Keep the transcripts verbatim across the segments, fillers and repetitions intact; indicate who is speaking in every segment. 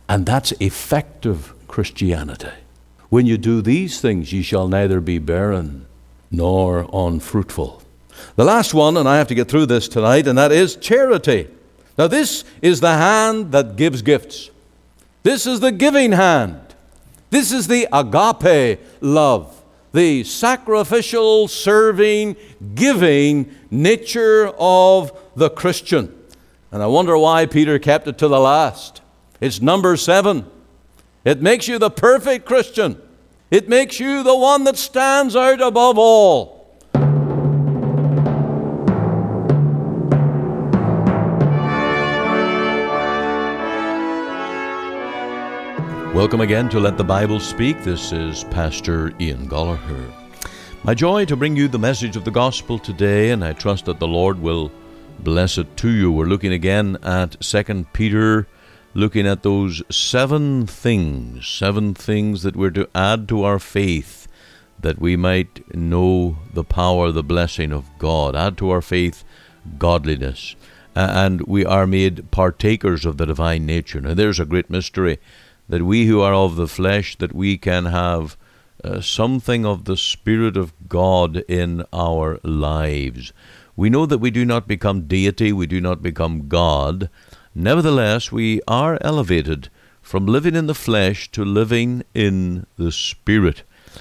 Speaker 1: And that's effective Christianity. When you do these things, ye shall neither be barren nor unfruitful. The last one, and I have to get through this tonight, and that is charity. Now this is the hand that gives gifts. This is the giving hand. This is the agape love, the sacrificial, serving, giving nature of the Christian. And I wonder why Peter kept it to the last. It's number seven. It makes you the perfect Christian. It makes you the one that stands out above all. Welcome again to Let the Bible Speak. This is Pastor Ian Gallagher. My joy to bring you the message of the gospel today, and I trust that the Lord will bless it to you. We're looking again at Second Peter, looking at those seven things, seven things that we're to add to our faith, that we might know the power, the blessing of God. Add to our faith godliness, and we are made partakers of the divine nature. Now there's a great mystery, that we who are of the flesh, that we can have uh, something of the Spirit of God in our lives. We know that we do not become deity, we do not become God. Nevertheless, we are elevated from living in the flesh to living in the Spirit.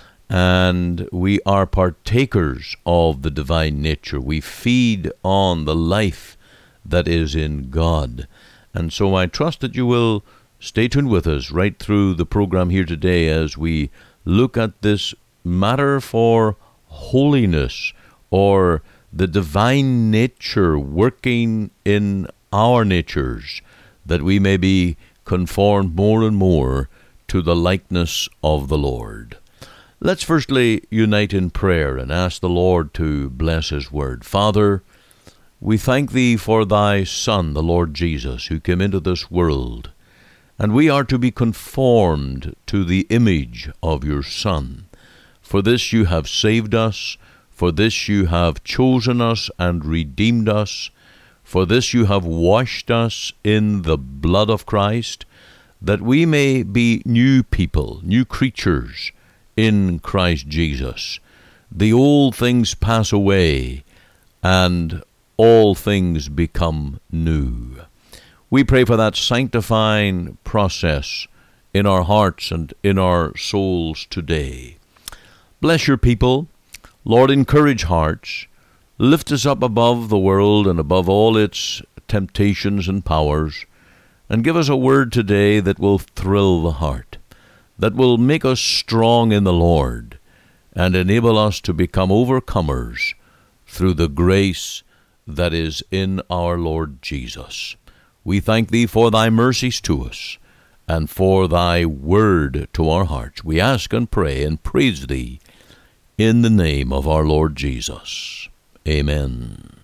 Speaker 1: And we are partakers of the divine nature. We feed on the life that is in God. And so I trust that you will stay tuned with us right through the program here today as we look at this matter for holiness, or the divine nature working in our natures, that we may be conformed more and more to the likeness of the Lord. Let's firstly unite in prayer and ask the Lord to bless His word. Father, we thank Thee for Thy Son, the Lord Jesus, who came into this world, and we are to be conformed to the image of Your Son. For this You have saved us, for this You have chosen us and redeemed us, for this You have washed us in the blood of Christ, that we may be new people, new creatures in Christ Jesus. The old things pass away, and all things become new. We pray for that sanctifying process in our hearts and in our souls today. Bless Your people. Lord, encourage hearts. Lift us up above the world and above all its temptations and powers, and give us a word today that will thrill the heart, that will make us strong in the Lord, and enable us to become overcomers through the grace that is in our Lord Jesus. We thank Thee for Thy mercies to us, and for Thy word to our hearts. We ask and pray and praise Thee in the name of our Lord Jesus. Amen.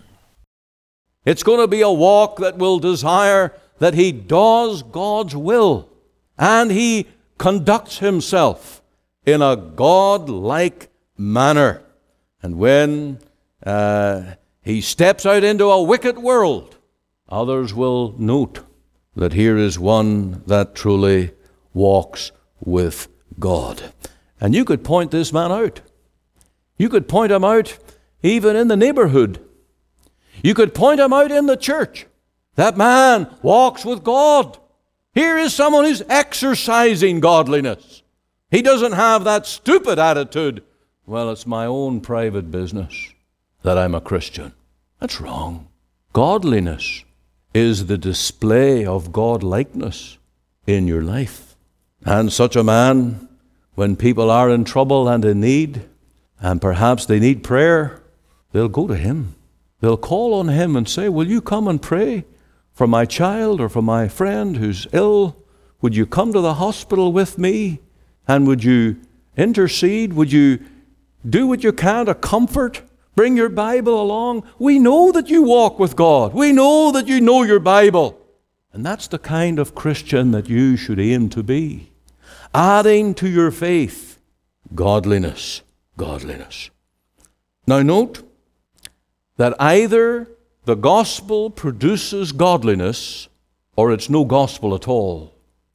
Speaker 1: It's going to be a walk that will desire that he does God's will, and he conducts himself in a God-like manner. And when uh, he steps out into a wicked world, others will note that here is one that truly walks with God. And you could point this man out. You could point him out even in the neighborhood. You could point him out in the church. That man walks with God. Here is someone who's exercising godliness. He doesn't have that stupid attitude, well, it's my own private business that I'm a Christian. That's wrong. Godliness is the display of God-likeness in your life. And such a man, when people are in trouble and in need, and perhaps they need prayer, they'll go to him. They'll call on him and say, will you come and pray for my child or for my friend who's ill? Would you come to the hospital with me? And would you intercede? Would you do what you can to comfort? Bring your Bible along. We know that you walk with God. We know that you know your Bible. And that's the kind of Christian that you should aim to be. Adding to your faith, godliness, godliness. Now note that either the gospel produces godliness or it's no gospel at all.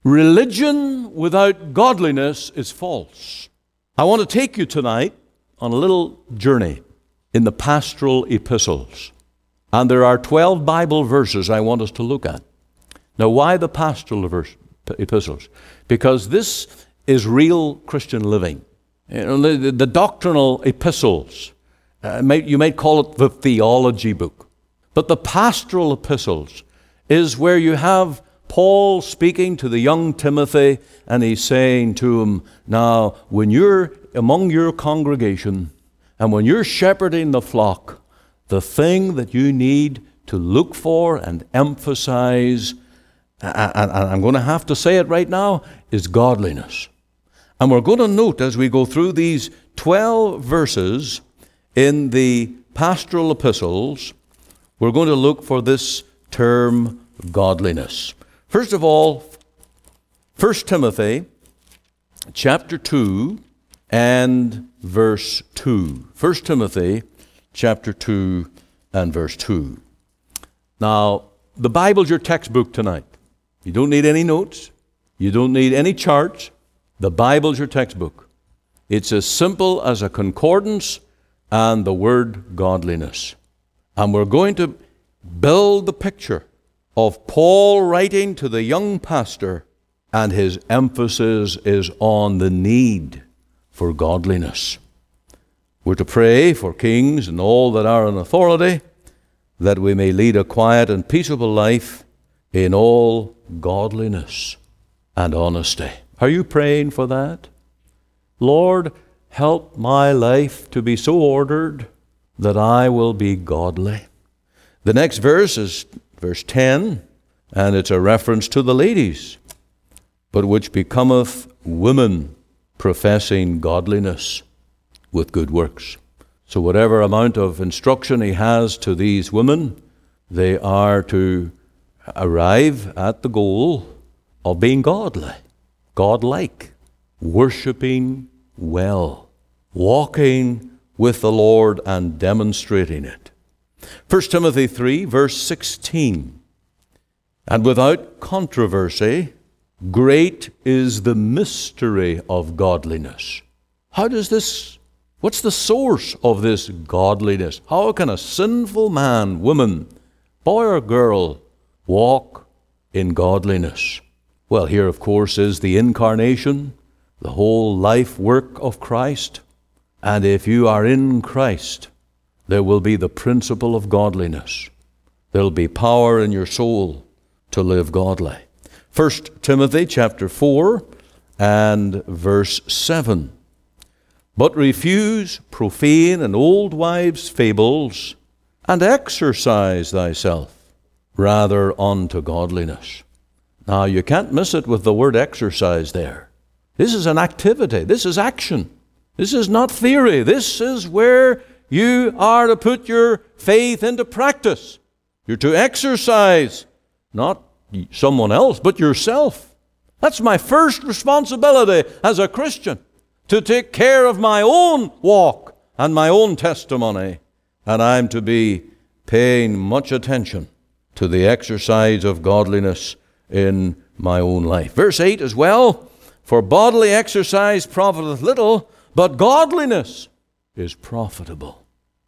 Speaker 1: religion without godliness is false. I want to take you tonight on a little journey in the pastoral epistles. And there are twelve Bible verses I want us to look at. Now, why the pastoral verse, epistles? Because this is real Christian living. You know, the, the doctrinal epistles, uh, may, you might call it the theology book. But the pastoral epistles is where you have Paul speaking to the young Timothy, and he's saying to him, now, when you're among your congregation, and when you're shepherding the flock, the thing that you need to look for and emphasize, and I'm going to have to say it right now, is godliness. And we're going to note as we go through these twelve verses in the pastoral epistles, we're going to look for this term godliness. First of all, First Timothy chapter two and verse two. First Timothy chapter two and verse two. Now, the Bible's your textbook tonight. You don't need any notes. You don't need any charts. The Bible's your textbook. It's as simple as a concordance and the word godliness. And we're going to build the picture of Paul writing to the young pastor, and his emphasis is on the need for godliness. We're to pray for kings and all that are in authority, that we may lead a quiet and peaceable life in all godliness and honesty. Are you praying for that? Lord, help my life to be so ordered that I will be godly. The next verse is verse ten, and it's a reference to the ladies. But which becometh women professing godliness with good works. So whatever amount of instruction he has to these women, they are to arrive at the goal of being godly, godlike, worshiping well, walking with the Lord and demonstrating it. First Timothy three, verse sixteen. And without controversy, great is the mystery of godliness. How does this, what's the source of this godliness? How can a sinful man, woman, boy or girl, walk in godliness? Well, here, of course, is the incarnation, the whole life work of Christ. And if you are in Christ, there will be the principle of godliness. There will be power in your soul to live godly. First Timothy chapter four and verse seven. But refuse profane and old wives' fables, and exercise thyself rather unto godliness. Now, you can't miss it with the word exercise there. This is an activity. This is action. This is not theory. This is where you are to put your faith into practice. You're to exercise, not someone else, but yourself. That's my first responsibility as a Christian, to take care of my own walk and my own testimony. And I'm to be paying much attention to the exercise of godliness in my own life. Verse eight as well, for bodily exercise profiteth little, but godliness is profitable.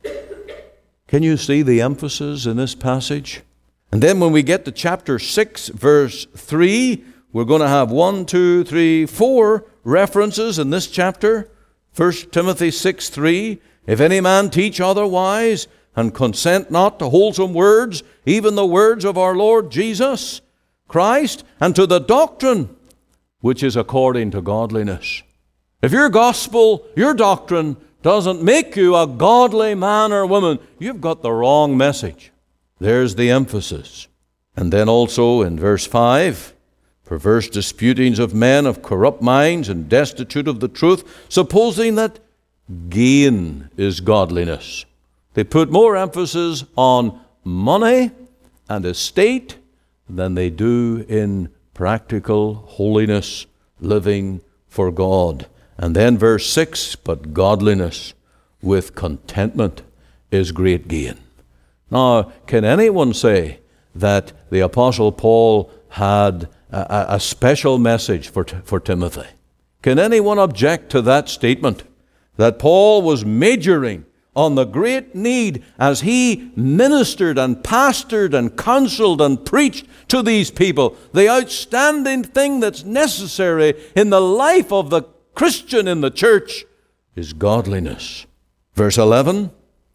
Speaker 1: Can you see the emphasis in this passage? And then when we get to chapter six, verse three, we're going to have one, two, three, four references in this chapter. First Timothy six, three, if any man teach otherwise, and consent not to wholesome words, even the words of our Lord Jesus Christ, and to the doctrine which is according to godliness. If your gospel, your doctrine, doesn't make you a godly man or woman, you've got the wrong message. There's the emphasis. And then also in verse five, perverse disputings of men of corrupt minds and destitute of the truth, supposing that gain is godliness. They put more emphasis on money and estate than they do in practical holiness, living for God. And then verse six, but godliness with contentment is great gain. Now, can anyone say that the Apostle Paul had a, a special message for, for Timothy. Can anyone object to that statement? That Paul was majoring on the great need as he ministered and pastored and counseled and preached to these people. The outstanding thing that's necessary in the life of the Christian in the church is godliness. Verse eleven,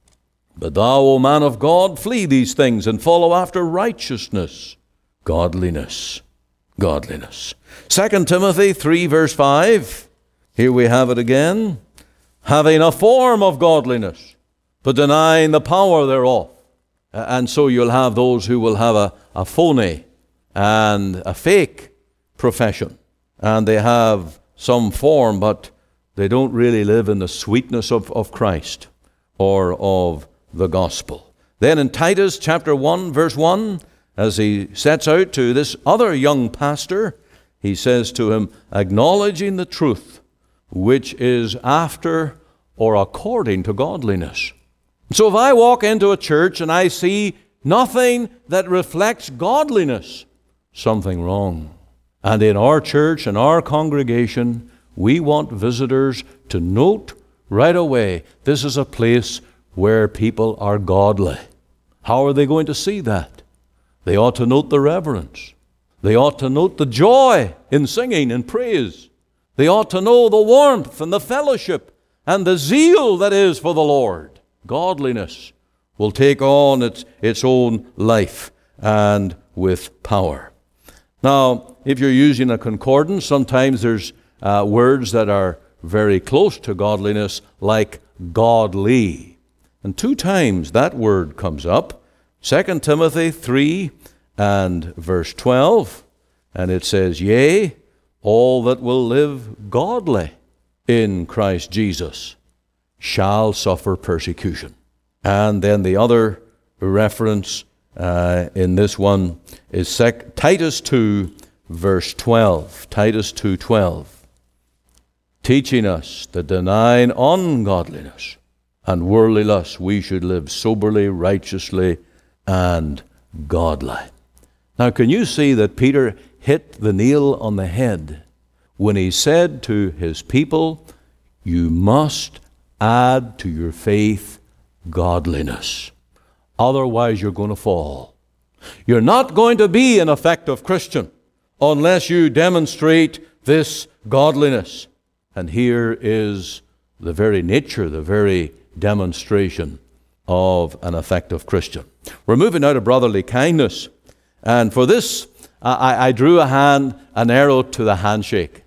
Speaker 1: but thou, O man of God, flee these things and follow after righteousness, godliness, godliness. Second Timothy three, verse five, here we have it again. Having a form of godliness, but denying the power thereof. And so you'll have those who will have a, a phony and a fake profession. And they have some form, but they don't really live in the sweetness of, of Christ or of the gospel. Then in Titus chapter one, verse one, as he sets out to this other young pastor, he says to him, acknowledging the truth, which is after or according to godliness. So if I walk into a church and I see nothing that reflects godliness, something wrong. And in our church and our congregation, we want visitors to note right away, this is a place where people are godly. How are they going to see that? They ought to note the reverence. They ought to note the joy in singing and praise. They ought to know the warmth and the fellowship and the zeal that is for the Lord. Godliness will take on its, its own life and with power. Now, if you're using a concordance, sometimes there's uh, words that are very close to godliness, like godly. And two times that word comes up. Second Timothy three and verse twelve. And it says, yea, all that will live godly in Christ Jesus shall suffer persecution. And then the other reference uh, in this one is sec- Titus two, verse twelve. Titus two twelve. Teaching us that denying ungodliness and worldly lust, we should live soberly, righteously, and godly. Now, can you see that Peter hit the nail on the head when he said to his people, you must add to your faith godliness. Otherwise, you're going to fall. You're not going to be an effective Christian unless you demonstrate this godliness. And here is the very nature, the very demonstration of an effective Christian. We're moving now to brotherly kindness. And for this, I, I drew a hand, an arrow to the handshake.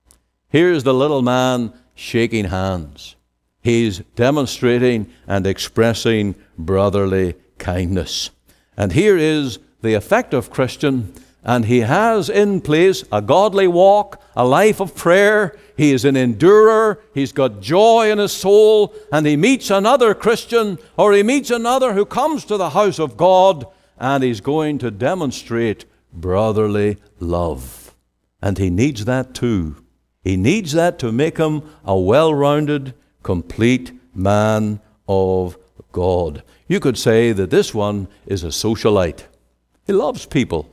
Speaker 1: Here's the little man shaking hands. He's demonstrating and expressing brotherly kindness. And here is the effective Christian, and he has in place a godly walk, a life of prayer. He is an endurer. He's got joy in his soul, and he meets another Christian, or he meets another who comes to the house of God, and he's going to demonstrate brotherly love. And he needs that too. He needs that to make him a well-rounded, complete man of God. You could say that this one is a socialite. He loves people.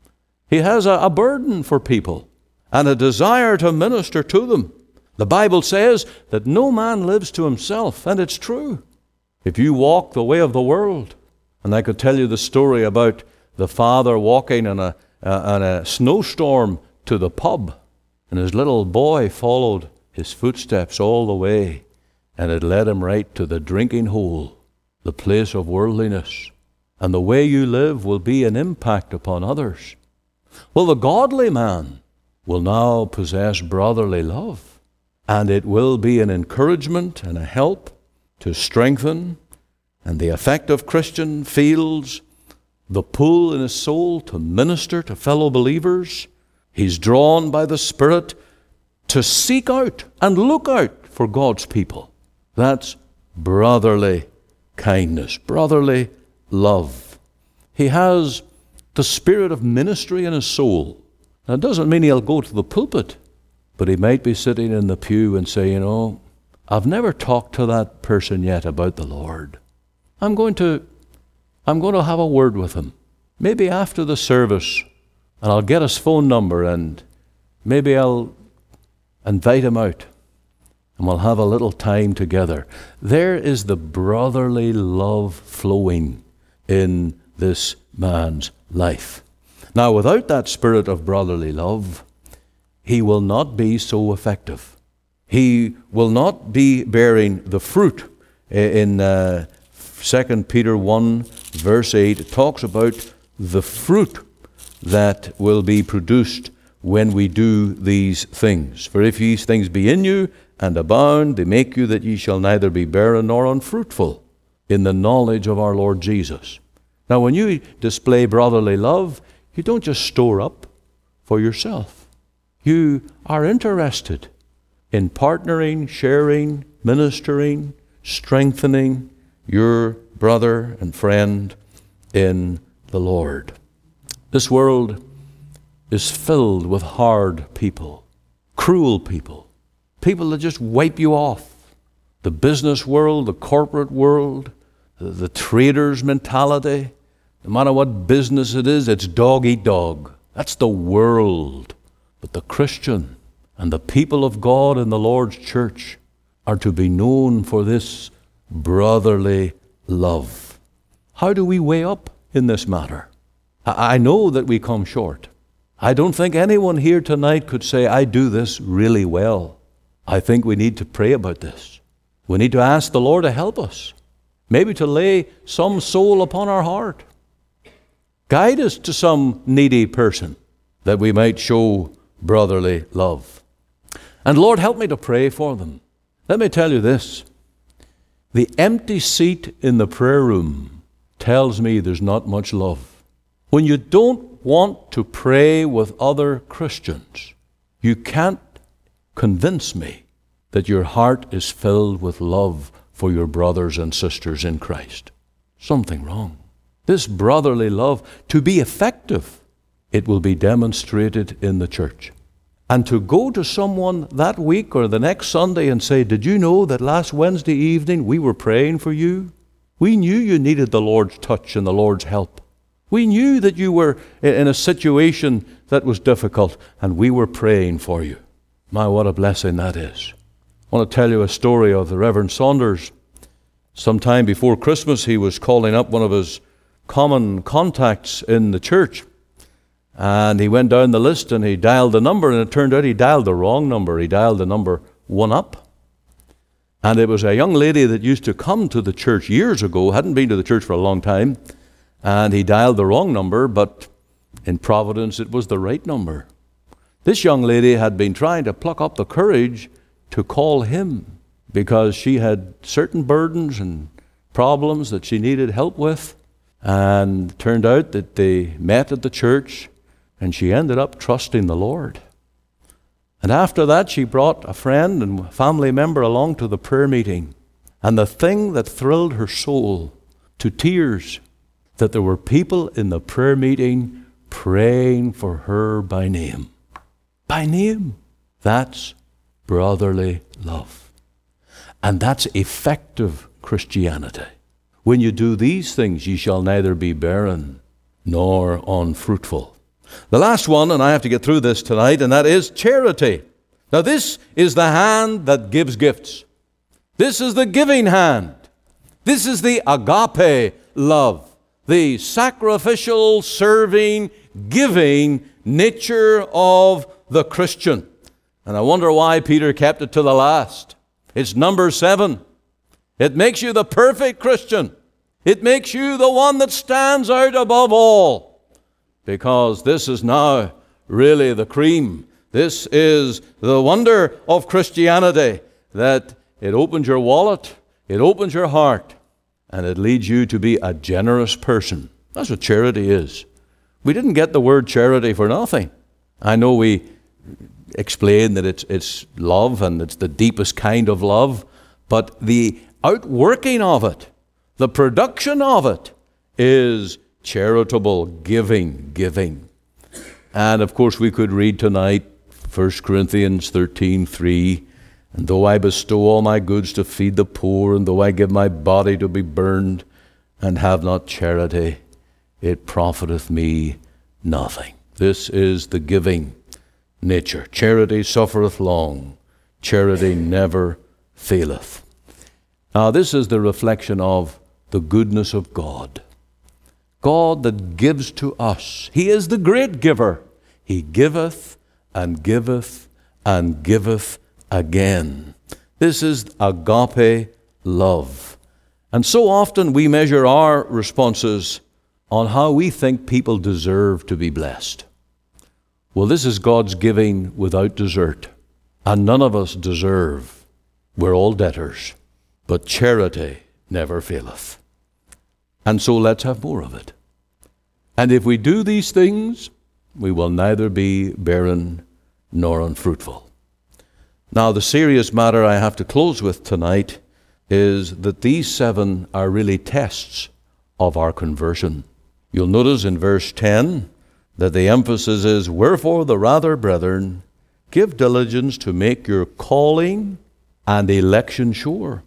Speaker 1: He has a, a burden for people and a desire to minister to them. The Bible says that no man lives to himself, and it's true. If you walk the way of the world, and I could tell you the story about the father walking in a, uh, in a snowstorm to the pub, and his little boy followed his footsteps all the way, and it led him right to the drinking hole, the place of worldliness. And the way you live will be an impact upon others. Well, the godly man will now possess brotherly love, and it will be an encouragement and a help to strengthen. And the effective Christian feels the pull in his soul to minister to fellow believers. He's drawn by the Spirit to seek out and look out for God's people. That's brotherly kindness, brotherly love. He has the spirit of ministry in his soul. Now, it doesn't mean he'll go to the pulpit, but he might be sitting in the pew and say, you know, I've never talked to that person yet about the Lord. I'm going to, I'm going to have a word with him. Maybe after the service, and I'll get his phone number, and maybe I'll invite him out, and we'll have a little time together. There is the brotherly love flowing in this man's life. Now, without that spirit of brotherly love, he will not be so effective. He will not be bearing the fruit. In uh, Second Peter one, verse eight, it talks about the fruit that will be produced when we do these things. For if these things be in you and abound, they make you that ye shall neither be barren nor unfruitful in the knowledge of our Lord Jesus. Now, when you display brotherly love, you don't just store up for yourself. You are interested in partnering, sharing, ministering, strengthening your brother and friend in the Lord. This world is filled with hard people, cruel people, people that just wipe you off. The business world, the corporate world, the, the trader's mentality, no matter what business it is, it's dog eat dog. That's the world. But the Christian and the people of God in the Lord's church are to be known for this brotherly love. How do we weigh up in this matter? I know that we come short. I don't think anyone here tonight could say, I do this really well. I think we need to pray about this. We need to ask the Lord to help us. Maybe to lay some soul upon our heart. Guide us to some needy person that we might show brotherly love. And Lord, help me to pray for them. Let me tell you this. The empty seat in the prayer room tells me there's not much love. When you don't want to pray with other Christians, you can't convince me that your heart is filled with love for your brothers and sisters in Christ. Something wrong. This brotherly love, to be effective, it will be demonstrated in the church. And to go to someone that week or the next Sunday and say, did you know that last Wednesday evening we were praying for you? We knew you needed the Lord's touch and the Lord's help. We knew that you were in a situation that was difficult, and we were praying for you. My, what a blessing that is. I want to tell you a story of the Reverend Saunders. Sometime before Christmas, he was calling up one of his common contacts in the church. And he went down the list and he dialed the number, and it turned out he dialed the wrong number. He dialed the number one up. And it was a young lady that used to come to the church years ago, hadn't been to the church for a long time, and he dialed the wrong number, but in Providence it was the right number. This young lady had been trying to pluck up the courage to call him because she had certain burdens and problems that she needed help with. And it turned out that they met at the church, and she ended up trusting the Lord. And after that, she brought a friend and family member along to the prayer meeting. And the thing that thrilled her soul to tears, that there were people in the prayer meeting praying for her by name. By name. That's brotherly love. And that's effective Christianity. When you do these things, ye shall neither be barren nor unfruitful. The last one, and I have to get through this tonight, and that is charity. Now, this is the hand that gives gifts. This is the giving hand. This is the agape love, the sacrificial, serving, giving nature of the Christian. And I wonder why Peter kept it to the last. It's number seven. It makes you the perfect Christian. It makes you the one that stands out above all. Because this is now really the cream. This is the wonder of Christianity, that it opens your wallet, it opens your heart, and it leads you to be a generous person. That's what charity is. We didn't get the word charity for nothing. I know we explain that it's, it's love and it's the deepest kind of love, but the outworking of it, the production of it, is charitable giving, giving. And of course we could read tonight First Corinthians thirteen three, and though I bestow all my goods to feed the poor, and though I give my body to be burned, and have not charity, it profiteth me nothing. This is the giving nature. Charity suffereth long. Charity never faileth. Now, this is the reflection of the goodness of God. God that gives to us. He is the great giver. He giveth and giveth and giveth again. This is agape love. And so often we measure our responses on how we think people deserve to be blessed. Well, this is God's giving without desert. And none of us deserve. We're all debtors. But charity never faileth. And so let's have more of it. And if we do these things, we will neither be barren nor unfruitful. Now, the serious matter I have to close with tonight is that these seven are really tests of our conversion. You'll notice in verse ten that the emphasis is, wherefore the rather, brethren, give diligence to make your calling and election sure.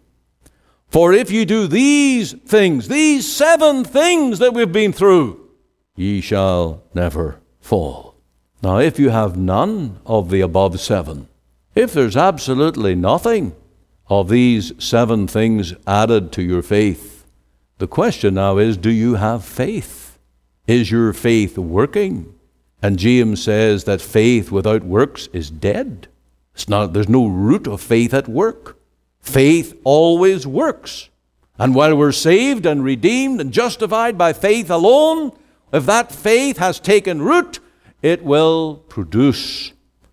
Speaker 1: For if you do these things, these seven things that we've been through, ye shall never fall. Now, if you have none of the above seven, if there's absolutely nothing of these seven things added to your faith, the question now is, do you have faith? Is your faith working? And James says that faith without works is dead. It's not, there's no root of faith at work. Faith always works. And while we're saved and redeemed and justified by faith alone, if that faith has taken root, it will produce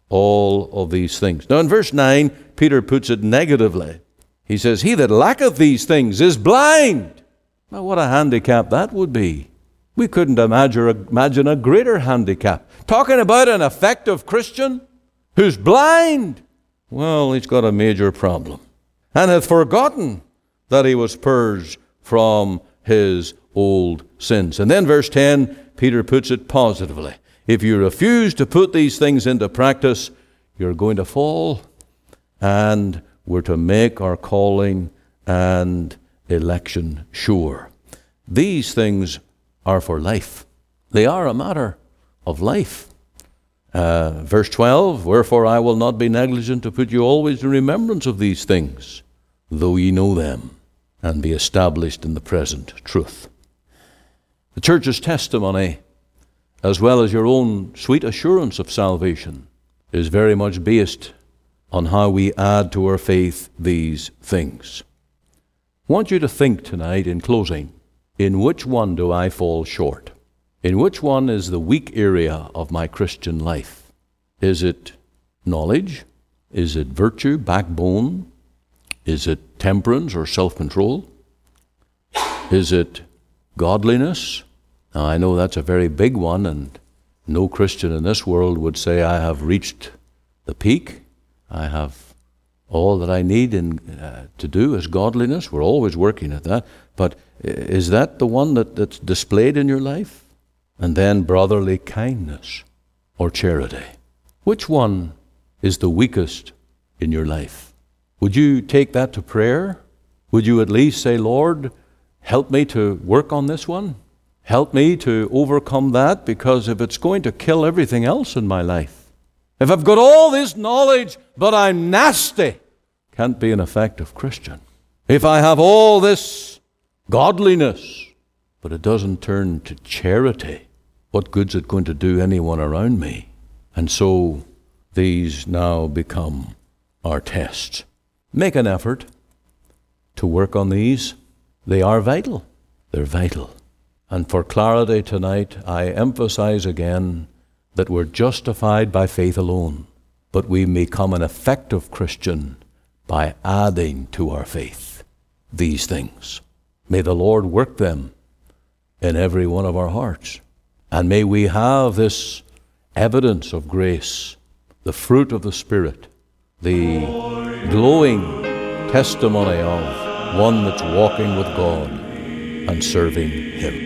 Speaker 1: all of these things. Now in verse nine, Peter puts it negatively. He says, he that lacketh these things is blind. Now what a handicap that would be. We couldn't imagine, imagine a greater handicap. Talking about an effective Christian who's blind. Well, he's got a major problem. And hath forgotten that he was purged from his old sins. And then verse ten, Peter puts it positively. If you refuse to put these things into practice, you're going to fall, and we're to make our calling and election sure. These things are for life. They are a matter of life. Uh, verse twelve, wherefore I will not be negligent to put you always in remembrance of these things, though ye know them, and be established in the present truth. The church's testimony, as well as your own sweet assurance of salvation, is very much based on how we add to our faith these things. I want you to think tonight, in closing, in which one do I fall short? In which one is the weak area of my Christian life? Is it knowledge? Is it virtue, backbone? Is it temperance or self-control? Is it godliness? Now, I know that's a very big one, and no Christian in this world would say, I have reached the peak. I have all that I need in, uh, to do is godliness. We're always working at that. But is that the one that, that's displayed in your life? And then brotherly kindness or charity. Which one is the weakest in your life? Would you take that to prayer? Would you at least say, Lord, help me to work on this one? Help me to overcome that, because if it's going to kill everything else in my life, if I've got all this knowledge but I'm nasty, can't be an effective Christian. If I have all this godliness but it doesn't turn to charity, what good's it going to do anyone around me? And so these now become our tests. Make an effort to work on these. They are vital. They're vital. And for clarity tonight, I emphasize again that we're justified by faith alone, but we become an effective Christian by adding to our faith these things. May the Lord work them in every one of our hearts. And may we have this evidence of grace, the fruit of the Spirit, the glowing testimony of one that's walking with God and serving Him.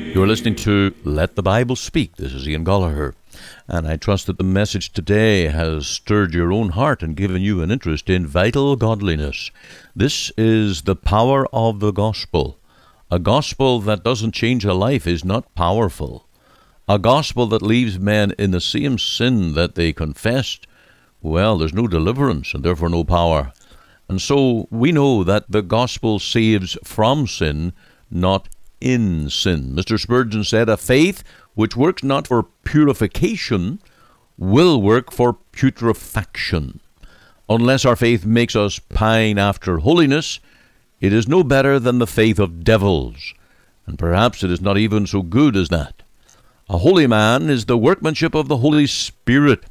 Speaker 1: You're listening to Let the Bible Speak. This is Ian Gollaher, and I trust that the message today has stirred your own heart and given you an interest in vital godliness. This is the power of the gospel. A gospel that doesn't change a life is not powerful. A gospel that leaves men in the same sin that they confessed, well, there's no deliverance and therefore no power. And so we know that the gospel saves from sin, not in sin. Mister Spurgeon said, "A faith which works not for purification will work for putrefaction. Unless our faith makes us pine after holiness, it is no better than the faith of devils, and perhaps it is not even so good as that. A holy man is the workmanship of the Holy Spirit.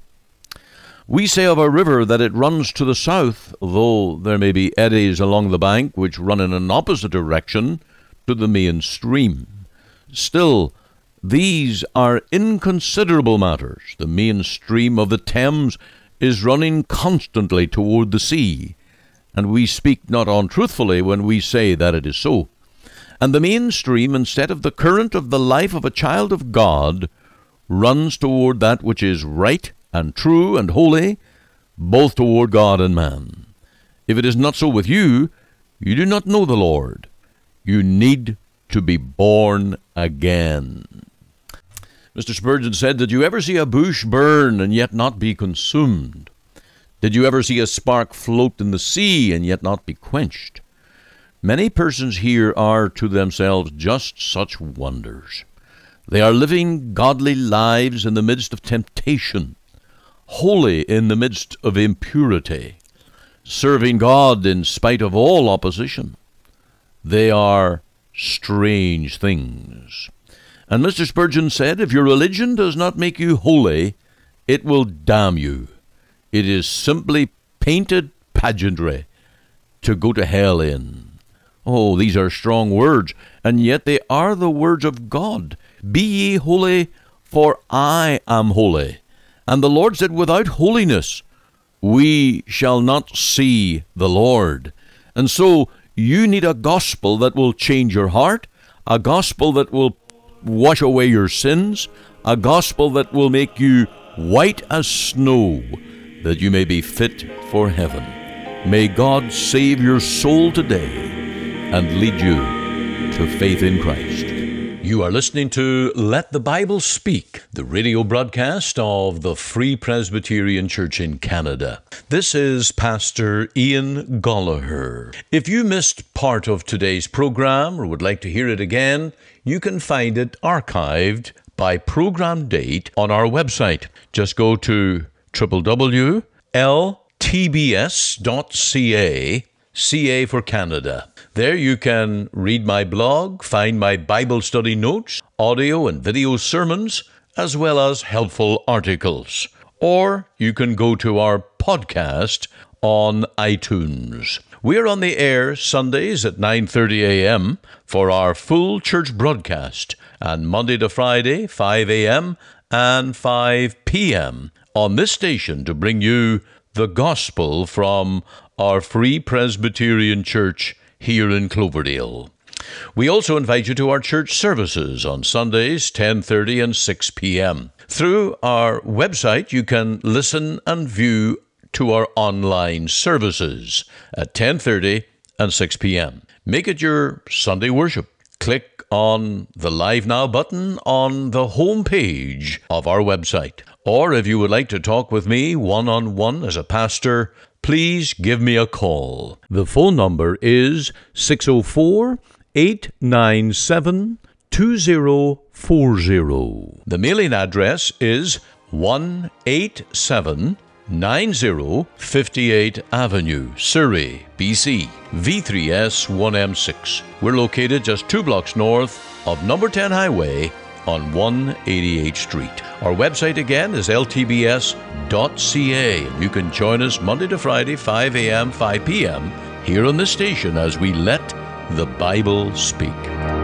Speaker 1: We say of a river that it runs to the south, though there may be eddies along the bank which run in an opposite direction to the main stream. Still, these are inconsiderable matters. The main stream of the Thames is running constantly toward the sea, and we speak not untruthfully when we say that it is so. And the main stream, instead of the current of the life of a child of God, runs toward that which is right and true and holy, both toward God and man. If it is not so with you, you do not know the Lord. You need to be born again." Mister Spurgeon said, "Did you ever see a bush burn and yet not be consumed? Did you ever see a spark float in the sea and yet not be quenched?" Many persons here are to themselves just such wonders. They are living godly lives in the midst of temptation, holy in the midst of impurity, serving God in spite of all opposition. They are strange things. And Mister Spurgeon said, "If your religion does not make you holy, it will damn you. It is simply painted pageantry to go to hell in." Oh, these are strong words, and yet they are the words of God. "Be ye holy, for I am holy." And the Lord said, "Without holiness we shall not see the Lord." And so you need a gospel that will change your heart, a gospel that will wash away your sins, a gospel that will make you white as snow, that you may be fit for heaven. May God save your soul today and lead you to faith in Christ. You are listening to Let the Bible Speak, the radio broadcast of the Free Presbyterian Church in Canada. This is Pastor Ian Gollaher. If you missed part of today's program or would like to hear it again, you can find it archived by program date on our website. Just go to w w w dot l t b s dot c a, C A for Canada. There you can read my blog, find my Bible study notes, audio and video sermons, as well as helpful articles. Or you can go to our podcast on iTunes. We're on the air Sundays at nine thirty a.m. for our full church broadcast, and Monday to Friday, five a.m. and five p.m. on this station to bring you the gospel from our Free Presbyterian Church here in Cloverdale. We also invite you to our church services on Sundays, ten thirty and six p.m. Through our website, you can listen and view to our online services at ten thirty and six p.m. Make it your Sunday worship. Click on the Live Now button on the home page of our website. Or if you would like to talk with me one-on-one as a pastor, please give me a call. The phone number is six oh four, eight nine seven, two oh four oh. The mailing address is one eighty-seven ninety fifty-eight Avenue, Surrey, B C, V three S one M six. We're located just two blocks north of number ten Highway on one eighty-eighth Street. Our website again is l t b s dot c a. You can join us Monday to Friday, five a.m., five p.m. here on the station as we let the Bible speak.